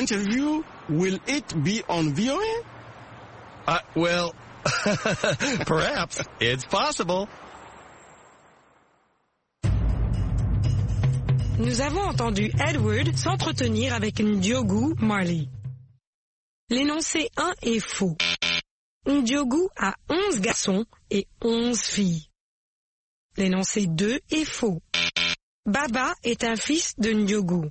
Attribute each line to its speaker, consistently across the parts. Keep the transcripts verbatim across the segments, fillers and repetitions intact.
Speaker 1: interview, will it be on V O A?
Speaker 2: Uh, well, perhaps. It's possible.
Speaker 3: Nous avons entendu Edward s'entretenir avec Ndiogu Marley. L'énoncé un est faux. Ndiogu a onze garçons et onze filles. L'énoncé deux est faux. Baba est un fils de Ndiogu.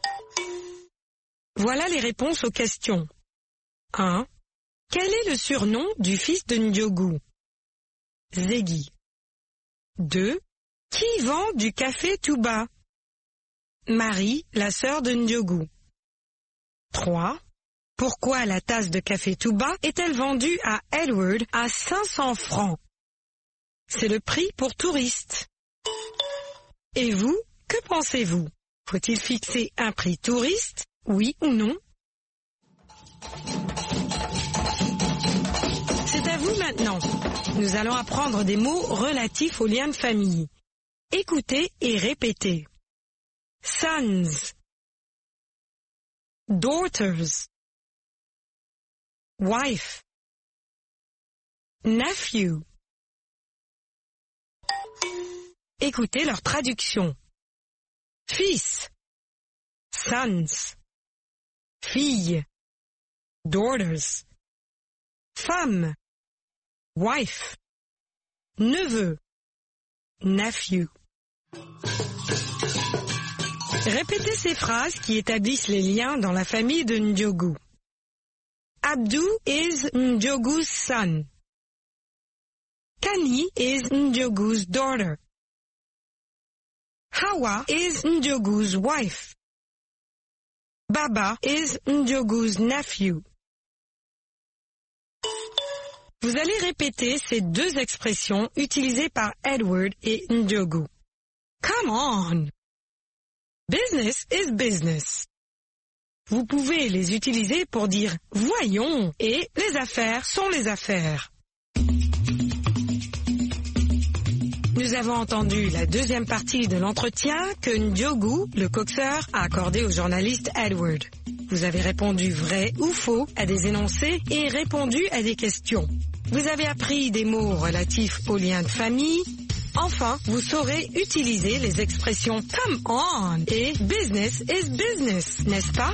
Speaker 3: Voilà les réponses aux questions. un. Quel est le surnom du fils de Ndiogu? Ziggy. deux. Qui vend du café Touba? Marie, la sœur de Ndiogu. trois. Pourquoi la tasse de café Touba est-elle vendue à Edward à cinq cents francs? C'est le prix pour touristes. Et vous, que pensez-vous? Faut-il fixer un prix touriste, oui ou non? C'est à vous maintenant. Nous allons apprendre des mots relatifs aux liens de famille. Écoutez et répétez. Sons, daughters, wife, nephew. Écoutez leur traduction. Fils, sons, fille, daughters, femme, wife, neveu, nephew. Répétez ces phrases qui établissent les liens dans la famille de Ndiogu. Abdou is Ndiogu's son. Kani is Ndiogu's daughter. Hawa is Ndiogu's wife. Baba is Ndiogu's nephew. Vous allez répéter ces deux expressions utilisées par Edward et Ndiogu. Come on! Business is business. Vous pouvez les utiliser pour dire « voyons » et « les affaires sont les affaires ». Nous avons entendu la deuxième partie de l'entretien que Ndiogu, le coxeur, a accordé au journaliste Edward. Vous avez répondu vrai ou faux à des énoncés et répondu à des questions. Vous avez appris des mots relatifs aux liens de famille. Enfin, vous saurez utiliser les expressions « come on » et « business is business », n'est-ce pas?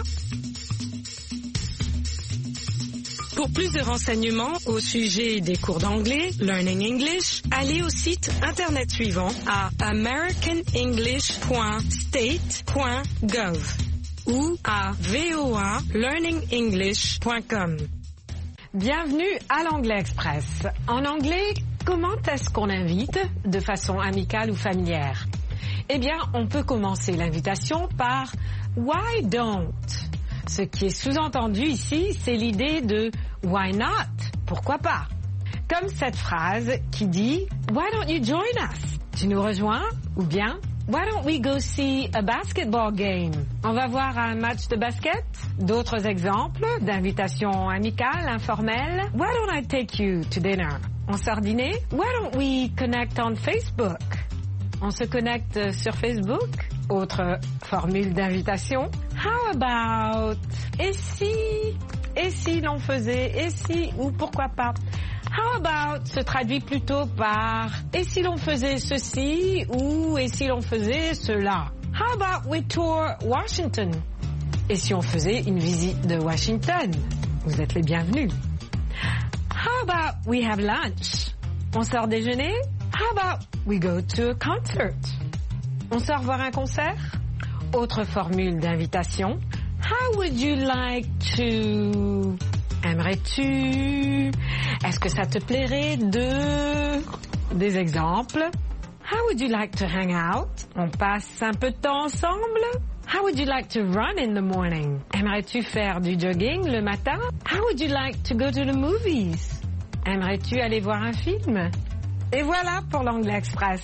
Speaker 3: Pour plus de renseignements au sujet des cours d'anglais, Learning English, allez au site internet suivant à american english point state point gov ou à voa learning english point com. Bienvenue à l'Anglais Express. En anglais, comment est-ce qu'on invite de façon amicale ou familière? Eh bien, on peut commencer l'invitation par « why don't ». Ce qui est sous-entendu ici, c'est l'idée de « why not ?» Pourquoi pas? Comme cette phrase qui dit « Why don't you join us ?» Tu nous rejoins? Ou bien « Why don't we go see a basketball game ?» On va voir un match de basket? D'autres exemples d'invitations amicales, informelles. « Why don't I take you to dinner ?» On sort dîner? « Why don't we connect on Facebook ?» On se connecte sur Facebook? Autre formule d'invitation. How about? Et si? Et si l'on faisait? Et si? Ou pourquoi pas? How about se traduit plutôt par et si l'on faisait ceci ou et si l'on faisait cela? How about we tour Washington? Et si on faisait une visite de Washington? Vous êtes les bienvenus. How about we have lunch? On sort déjeuner? How about we go to a concert? On sort voir un concert? Autre formule d'invitation. How would you like to... Aimerais-tu? Est-ce que ça te plairait de... Des exemples. How would you like to hang out? On passe un peu de temps ensemble? How would you like to run in the morning? Aimerais-tu faire du jogging le matin? How would you like to go to the movies? Aimerais-tu aller voir un film? Et voilà pour l'Anglais Express.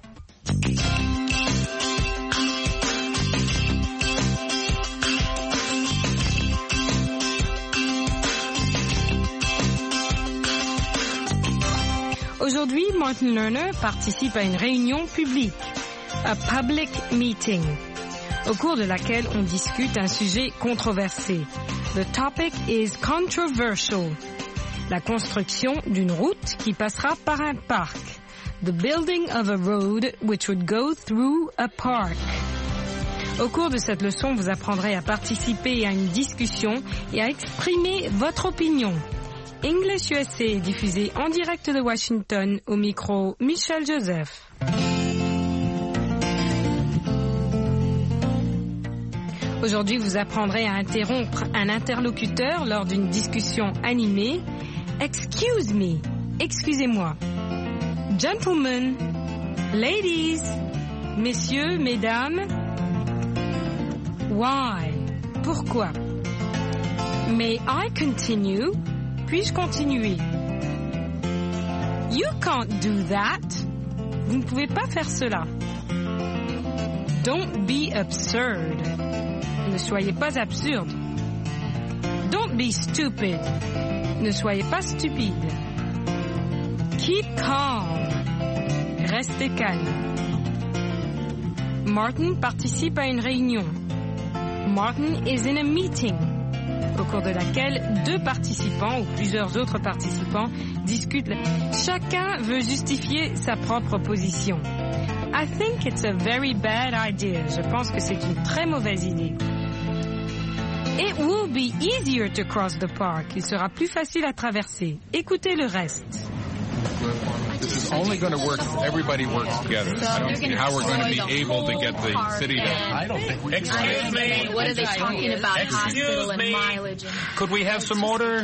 Speaker 3: Aujourd'hui, Martin Lerner participe à une réunion publique, a public meeting. au cours de laquelle on discute un sujet controversé. The topic is controversial. La construction d'une route qui passera par un parc. The building of a road which would go through a park. Au cours de cette leçon, vous apprendrez à participer à une discussion et à exprimer votre opinion. English U S A est diffusé en direct de Washington, au micro Michel Joseph. Aujourd'hui, vous apprendrez à interrompre un interlocuteur lors d'une discussion animée. Excuse me, excusez-moi. Gentlemen, ladies, messieurs, mesdames. Why? Pourquoi? May I continue? Puis-je continuer? You can't do that. Vous ne pouvez pas faire cela. Don't be absurd. Ne soyez pas absurde. Don't be stupid. Ne soyez pas stupide. Keep calm. Restez calme. Martin participe à une réunion. Martin is in a meeting, au cours de laquelle deux participants ou plusieurs autres participants discutent. Chacun veut justifier sa propre position. I think it's a very bad idea. Je pense que c'est une très mauvaise idée. It will be easier to cross the park. Il sera plus facile à traverser. Écoutez le reste.
Speaker 4: This is only going to work if everybody works together. I don't see how we're going to be able to get the city to...
Speaker 5: I don't think we...
Speaker 6: Excuse me.
Speaker 5: What are they talking about? Hospital and mileage.
Speaker 6: Could we have some order?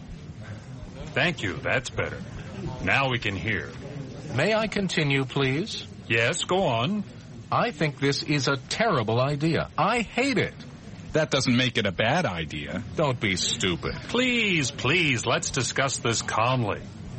Speaker 6: Thank you. That's better. Now we can hear.
Speaker 5: May I continue, please?
Speaker 6: Yes, go on.
Speaker 5: I think this is a terrible idea. I hate it.
Speaker 4: That doesn't make it a bad idea.
Speaker 5: Don't be stupid.
Speaker 6: Please, please, let's discuss this calmly.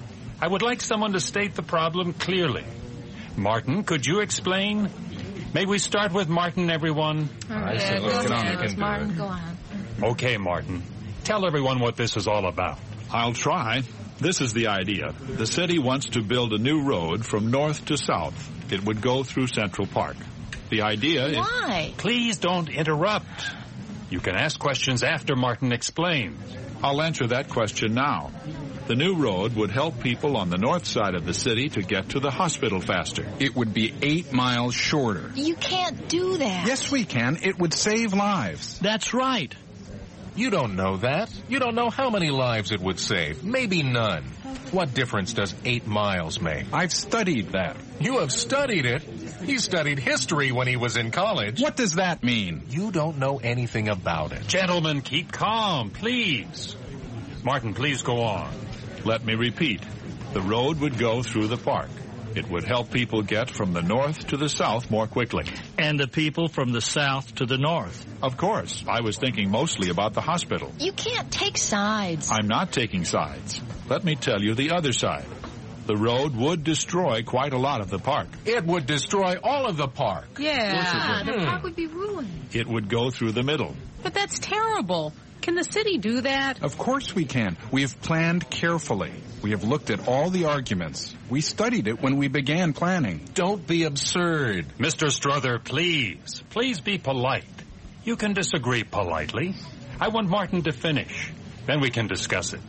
Speaker 6: I would like someone to state the problem clearly. Martin, could you explain? May we start with Martin, everyone?
Speaker 5: I say let's get on. We can
Speaker 7: Martin,
Speaker 5: do it.
Speaker 7: go on.
Speaker 6: Okay, Martin. Tell everyone what this is all about.
Speaker 8: I'll try. This is the idea. The city wants to build a new road from north to south. It would go through Central Park. The idea is...
Speaker 7: Why?
Speaker 6: Please don't interrupt. You can ask questions after Martin explains.
Speaker 8: I'll answer that question now. The new road would help people on the north side of the city to get to the hospital faster.
Speaker 4: It would be eight miles shorter.
Speaker 7: You can't do that.
Speaker 4: Yes, we can. It would save lives.
Speaker 9: That's right.
Speaker 5: You don't know that. You don't know how many lives it would save. Maybe none. What difference does eight miles make?
Speaker 4: I've studied that.
Speaker 5: You have studied it? He studied history when he was in college.
Speaker 4: What does that mean?
Speaker 5: You don't know anything about it.
Speaker 6: Gentlemen, keep calm, please. Martin, please go on.
Speaker 8: Let me repeat. The road would go through the park. It would help people get from the north to the south more quickly.
Speaker 9: And the people from the south to the north.
Speaker 8: Of course, I was thinking mostly about the hospital.
Speaker 7: You can't take sides.
Speaker 8: I'm not taking sides. Let me tell you the other side. The road would destroy quite a lot of the park.
Speaker 5: It would destroy all of the park.
Speaker 7: Yeah,
Speaker 5: Hmm.
Speaker 7: the park would be ruined.
Speaker 8: It would go through the middle.
Speaker 10: But that's terrible. Can the city do that?
Speaker 4: Of course we can. We have planned carefully. We have looked at all the arguments. We studied it when we began planning.
Speaker 5: Don't be absurd.
Speaker 6: Mister Strother, please. Please be polite. You can disagree politely. I want Martin to finish. Then we can discuss it.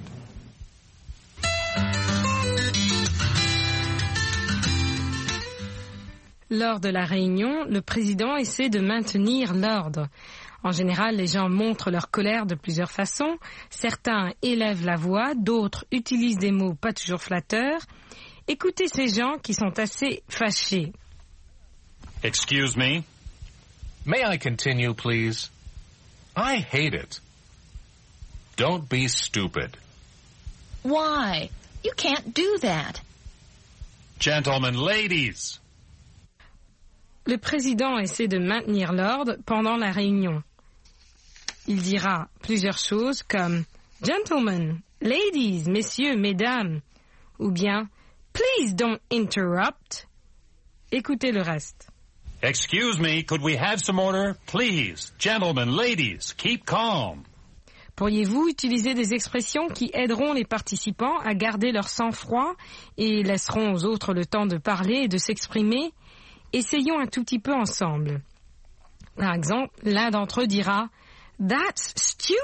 Speaker 3: Lors de la réunion, le président essaie de maintenir l'ordre. En général, les gens montrent leur colère de plusieurs façons. Certains élèvent la voix, d'autres utilisent des mots pas toujours flatteurs. Écoutez ces gens qui sont assez fâchés.
Speaker 6: Excuse me.
Speaker 5: May I continue, please? I hate it. Don't be stupid.
Speaker 7: Why? You can't do that.
Speaker 6: Gentlemen, ladies.
Speaker 3: Le président essaie de maintenir l'ordre pendant la réunion. Il dira plusieurs choses comme « Gentlemen, ladies, messieurs, mesdames » ou bien « Please don't interrupt ». Écoutez le reste.
Speaker 6: Excuse me, could we have some order? Please. Gentlemen, ladies, keep calm.
Speaker 3: Pourriez-vous utiliser des expressions qui aideront les participants à garder leur sang-froid et laisseront aux autres le temps de parler et de s'exprimer ? Essayons un tout petit peu ensemble. Par exemple, l'un d'entre eux dira « That's stupid ».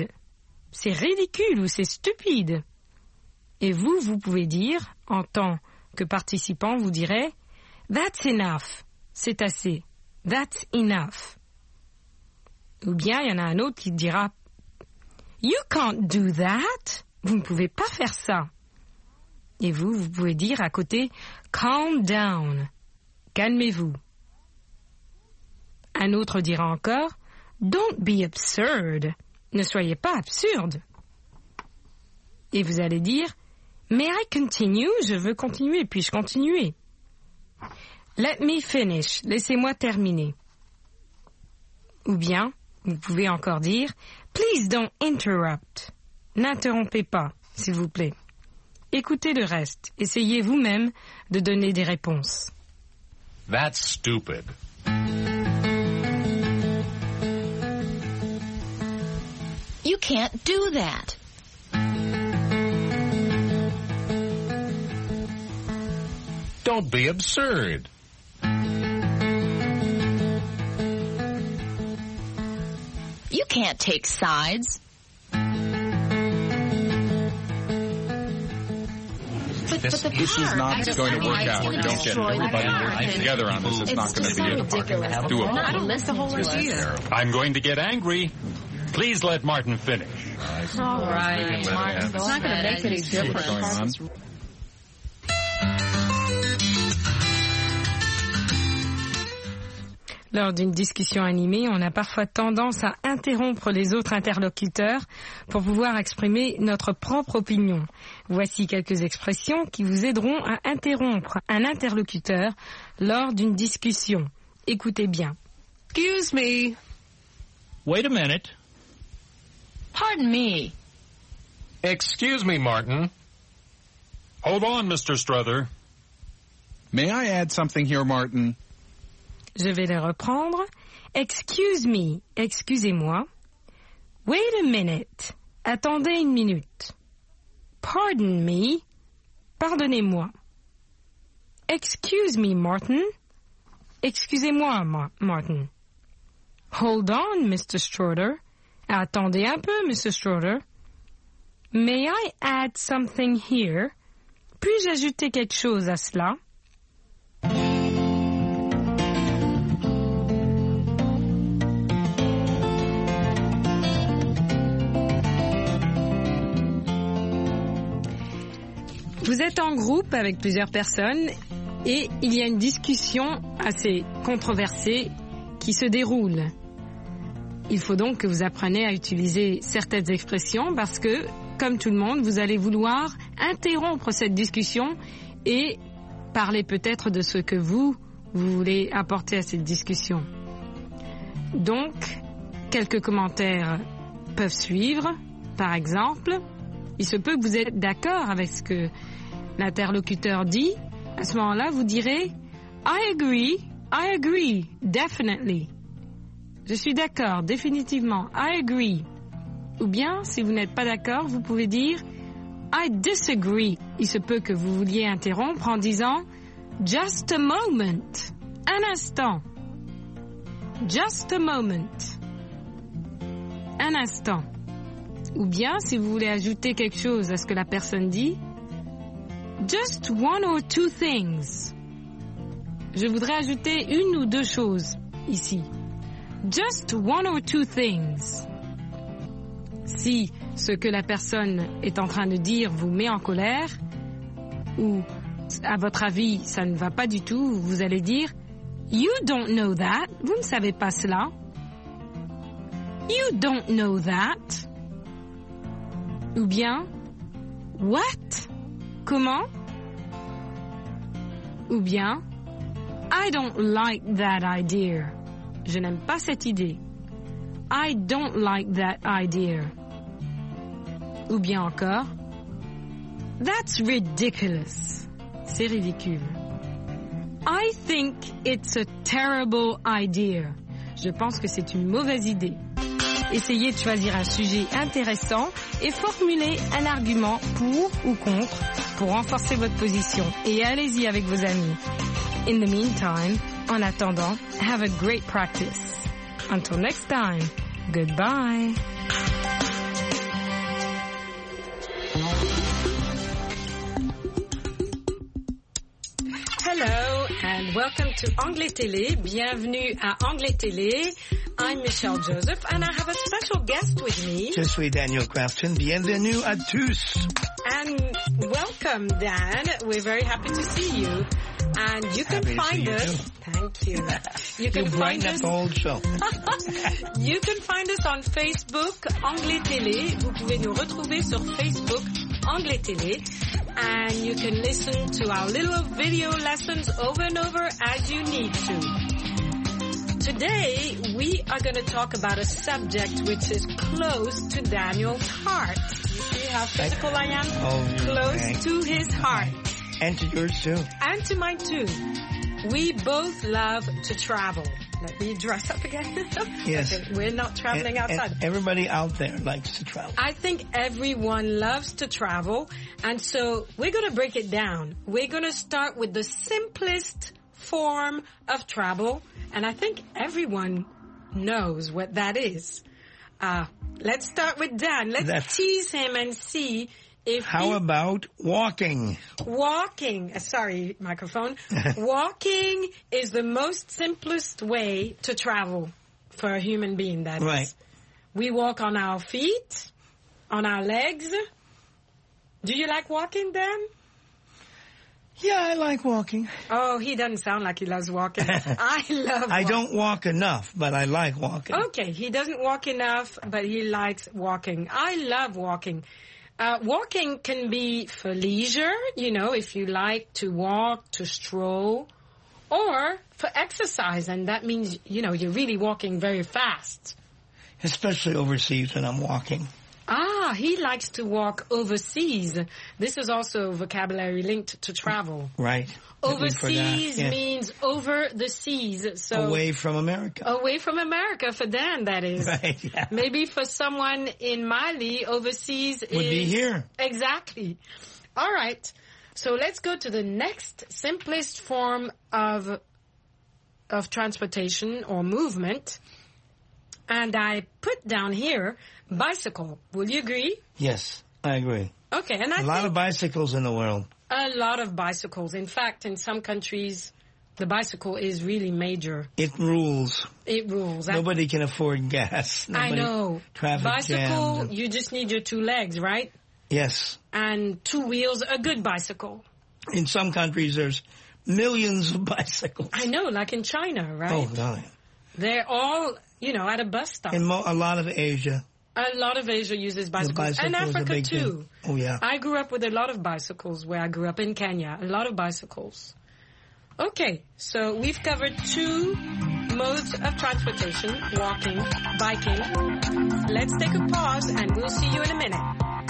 Speaker 3: C'est ridicule ou c'est stupide. Et vous, vous pouvez dire, en tant que participant, vous direz « That's enough ». C'est assez. That's enough. Ou bien, il y en a un autre qui dira « You can't do that ». Vous ne pouvez pas faire ça. Et vous, vous pouvez dire à côté « Calm down ». Calmez-vous. Un autre dira encore « Don't be absurd ». Ne soyez pas absurde. Et vous allez dire « May I continue ?» Je veux continuer, puis-je continuer? Let me finish. Laissez-moi terminer. Ou bien, vous pouvez encore dire « Please don't interrupt ». N'interrompez pas, s'il vous plaît. Écoutez le reste. Essayez vous-même de donner des réponses.
Speaker 5: That's stupid.
Speaker 7: You can't do that.
Speaker 5: Don't be absurd.
Speaker 7: You can't take sides.
Speaker 4: This, this is not going to work out. We don't get everybody working together on this. It's not going to be doable.
Speaker 10: I don't miss the whole idea.
Speaker 6: I'm going to get angry. Please let Martin finish.
Speaker 10: All right, Martin. It's not going to make any difference.
Speaker 3: Lors d'une discussion animée, on a parfois tendance à interrompre les autres interlocuteurs pour pouvoir exprimer notre propre opinion. Voici quelques expressions qui vous aideront à interrompre un interlocuteur lors d'une discussion. Écoutez bien.
Speaker 10: Excuse me.
Speaker 9: Wait a minute.
Speaker 7: Pardon me.
Speaker 5: Excuse me, Martin.
Speaker 6: Hold on, Mister Struther.
Speaker 4: May I add something here, Martin?
Speaker 3: Je vais les reprendre. Excuse me, excusez-moi. Wait a minute, attendez une minute. Pardon me, pardonnez-moi. Excuse me, Martin. Excusez-moi, Ma- Martin. Hold on, Mister Strutter. Attendez un peu, Mister Strutter. May I add something here? Puis-je ajouter quelque chose à cela? Vous êtes en groupe avec plusieurs personnes et il y a une discussion assez controversée qui se déroule. Il faut donc que vous appreniez à utiliser certaines expressions parce que, comme tout le monde, vous allez vouloir interrompre cette discussion et parler peut-être de ce que vous, vous voulez apporter à cette discussion. Donc, quelques commentaires peuvent suivre. Par exemple, il se peut que vous êtes d'accord avec ce que l'interlocuteur dit. À ce moment-là, vous direz « I agree, I agree, definitely ». Je suis d'accord, définitivement, I agree. Ou bien, si vous n'êtes pas d'accord, vous pouvez dire « I disagree ». Il se peut que vous vouliez interrompre en disant « Just a moment ». Un instant. Just a moment. Un instant. Ou bien, si vous voulez ajouter quelque chose à ce que la personne dit, just one or two things. Je voudrais ajouter une ou deux choses ici. Just one or two things. Si ce que la personne est en train de dire vous met en colère, ou à votre avis ça ne va pas du tout, vous allez dire You don't know that. Vous ne savez pas cela. You don't know that. Ou bien, what? Comment? Ou bien, I don't like that idea. Je n'aime pas cette idée. I don't like that idea. Ou bien encore, that's ridiculous. C'est ridicule. I think it's a terrible idea. Je pense que c'est une mauvaise idée. Essayez de choisir un sujet intéressant et formulez un argument pour ou contre pour renforcer votre position. Et allez-y avec vos amis. In the meantime, en attendant, have a great practice. Until next time, goodbye. Hello and welcome to Anglais Télé. Bienvenue à Anglais Télé. I'm Michelle Joseph and I have a special guest with me.
Speaker 11: Je suis Daniel Crafton. Bienvenue à tous.
Speaker 3: And welcome, Dan. We're very happy to see you. And you can
Speaker 11: happy
Speaker 3: find
Speaker 11: to see
Speaker 3: us.
Speaker 11: You
Speaker 3: Thank you. You can
Speaker 11: you
Speaker 3: find
Speaker 11: brighten
Speaker 3: us.
Speaker 11: up the whole show.
Speaker 3: You can find us on Facebook, Anglais Télé. Vous pouvez nous retrouver sur Facebook, Anglais Télé. And you can listen to our little video lessons over and over as you need to. Today, we are going to talk about a subject which is close to Daniel's heart. You see how physical I am?
Speaker 11: Oh,
Speaker 3: close
Speaker 11: okay.
Speaker 3: to his heart.
Speaker 11: And to yours too.
Speaker 3: And to mine too. We both love to travel. Let me dress up again.
Speaker 11: Yes.
Speaker 3: Okay, we're not traveling
Speaker 11: and,
Speaker 3: outside.
Speaker 11: And everybody out there likes to travel.
Speaker 3: I think everyone loves to travel. And so we're going to break it down. We're going to start with the simplest form of travel. And I think everyone knows what that is. Uh, let's start with Dan. Let's
Speaker 11: That's,
Speaker 3: tease him and see if
Speaker 11: How
Speaker 3: he,
Speaker 11: about walking?
Speaker 3: Walking, uh, sorry, microphone. Walking is the most simplest way to travel for a human being, that
Speaker 11: Right.
Speaker 3: is. We walk on our feet, on our legs. Do you like walking, Dan?
Speaker 11: Yeah, I like walking.
Speaker 3: Oh, he doesn't sound like he loves walking. I love walking.
Speaker 11: I don't walk enough, but I like walking.
Speaker 3: Okay, he doesn't walk enough, but he likes walking. I love walking. Uh, walking can be for leisure, you know, if you like to walk, to stroll, or for exercise, and that means, you know, you're really walking very fast.
Speaker 11: Especially overseas when I'm walking.
Speaker 3: Ah, he likes to walk overseas. This is also a vocabulary linked to travel.
Speaker 11: Right.
Speaker 3: Overseas
Speaker 11: yeah.
Speaker 3: means over the seas. So
Speaker 11: away from America.
Speaker 3: Away from America for Dan, that is.
Speaker 11: Right, yeah.
Speaker 3: Maybe for someone in Mali, overseas
Speaker 11: Would
Speaker 3: is...
Speaker 11: be here.
Speaker 3: Exactly. All right. So let's go to the next simplest form of of transportation or movement. And I put down here bicycle. Will you agree?
Speaker 11: Yes, I agree.
Speaker 3: Okay, and I
Speaker 11: A lot
Speaker 3: think
Speaker 11: of bicycles in the world.
Speaker 3: a lot of bicycles. In fact, in some countries, the bicycle is really major.
Speaker 11: It rules.
Speaker 3: It rules.
Speaker 11: Nobody can afford gas.
Speaker 3: I
Speaker 11: Nobody,
Speaker 3: know.
Speaker 11: Traffic
Speaker 3: Bicycle,
Speaker 11: jams.
Speaker 3: you just need your two legs, right?
Speaker 11: Yes.
Speaker 3: And two wheels, a good bicycle.
Speaker 11: In some countries, there's millions of bicycles.
Speaker 3: I know, like in China, right?
Speaker 11: Oh, darling.
Speaker 3: They're all, you know, at a bus stop.
Speaker 11: In mo- a lot of Asia.
Speaker 3: A lot of Asia uses bicycles.
Speaker 11: bicycle
Speaker 3: And
Speaker 11: is a
Speaker 3: Africa,
Speaker 11: big
Speaker 3: too.
Speaker 11: thing. Oh, yeah.
Speaker 3: I grew up with a lot of bicycles where I grew up in Kenya. A lot of bicycles. Okay, so we've covered two modes of transportation, walking, biking. Let's take a pause and we'll see you in a minute.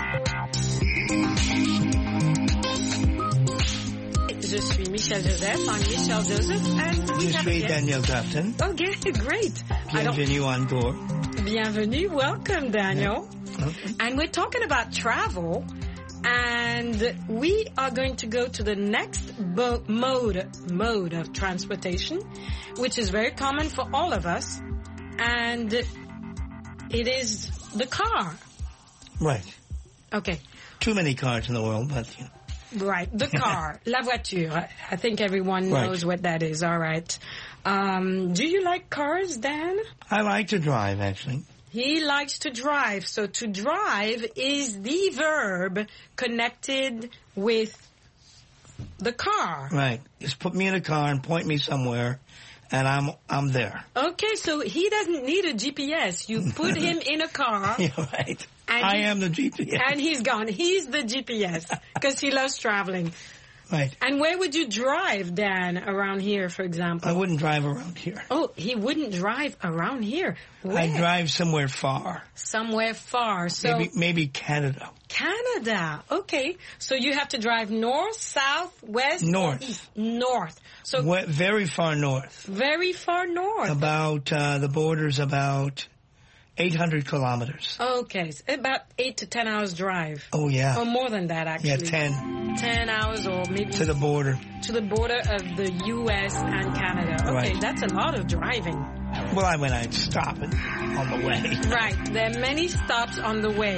Speaker 3: Je suis Michelle Joseph. I'm Michelle Joseph. And we
Speaker 11: Je
Speaker 3: have
Speaker 11: suis
Speaker 3: a guest.
Speaker 11: Daniel Crafton.
Speaker 3: Okay, great. I don't-
Speaker 11: Bienvenue encore.
Speaker 3: Bienvenue. Welcome, Daniel.
Speaker 11: Okay.
Speaker 3: And we're talking about travel. And we are going to go to the next bo- mode, mode of transportation, which is very common for all of us. And it is the car.
Speaker 11: Right.
Speaker 3: Okay.
Speaker 11: Too many cars in the world, but you know.
Speaker 3: Right, the car, la voiture. I think everyone knows
Speaker 11: Right.
Speaker 3: what that is. All right. Um, do you like cars, Dan?
Speaker 11: I like to drive, actually.
Speaker 3: He likes to drive. So to drive is the verb connected with the car.
Speaker 11: Right. Just put me in a car and point me somewhere, and I'm I'm there.
Speaker 3: Okay, so he doesn't need a G P S. You put him in a car.
Speaker 11: Yeah, right.
Speaker 3: And
Speaker 11: I
Speaker 3: he-
Speaker 11: am the G P S.
Speaker 3: And he's gone. He's the G P S because he loves traveling.
Speaker 11: Right.
Speaker 3: And where would you drive, Dan, around here, for example?
Speaker 11: I wouldn't drive around here.
Speaker 3: Oh, he wouldn't drive around here. Where?
Speaker 11: I'd drive somewhere far.
Speaker 3: Somewhere far. So
Speaker 11: Maybe maybe Canada.
Speaker 3: Canada. Okay. So you have to drive north, south, west, or
Speaker 11: North.
Speaker 3: east? North. So
Speaker 11: We- very far north.
Speaker 3: very far north.
Speaker 11: About uh, the border's about eight hundred kilometers.
Speaker 3: Okay. So about eight to ten hours drive.
Speaker 11: Oh yeah.
Speaker 3: Or more than that, actually.
Speaker 11: Yeah, ten
Speaker 3: Ten hours or maybe
Speaker 11: to the border.
Speaker 3: to the border of the U S and Canada. Okay,
Speaker 11: Right.
Speaker 3: that's a lot of driving.
Speaker 11: Well, I mean, I'd stop it on the way.
Speaker 3: Right. There are many stops on the way.